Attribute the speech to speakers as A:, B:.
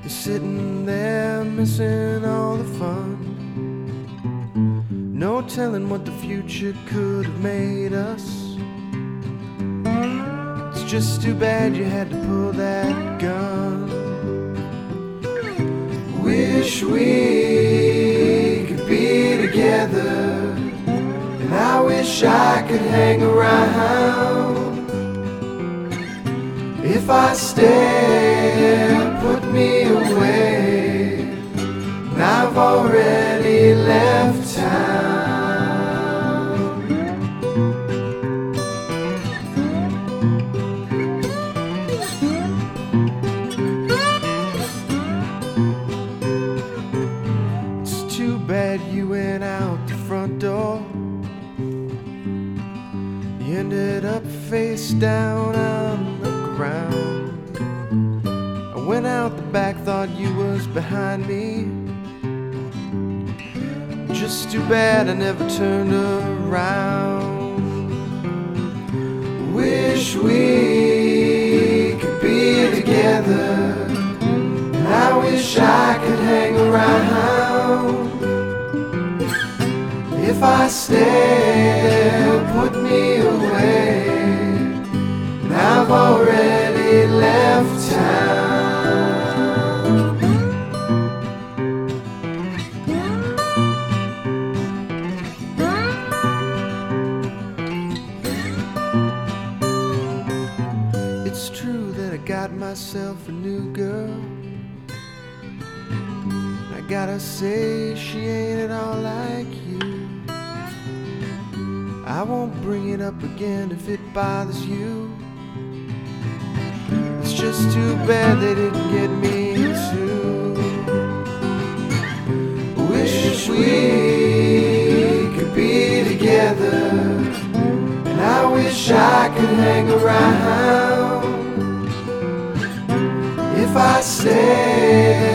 A: sitting there missing all the fun. No telling what the future could have made us. It's just too bad you had to pull that gun. Wish we could be together, and I wish I could hang around. If I stay, put me away, and I've already left town. It's too bad you went out the front door. You ended up face down on the ground. I went out the back, thought you was behind me. Just too bad I never turned around. Wish we could be together, and I wish I could hang around. If I stay, put me away, and I've already left town. It's true that I got myself a new girl. I gotta say she ain't at all like you. I won't bring it up again if it bothers you. It's just too bad they didn't get me too. Wish we could be together, and I wish I could hang around. If I stay,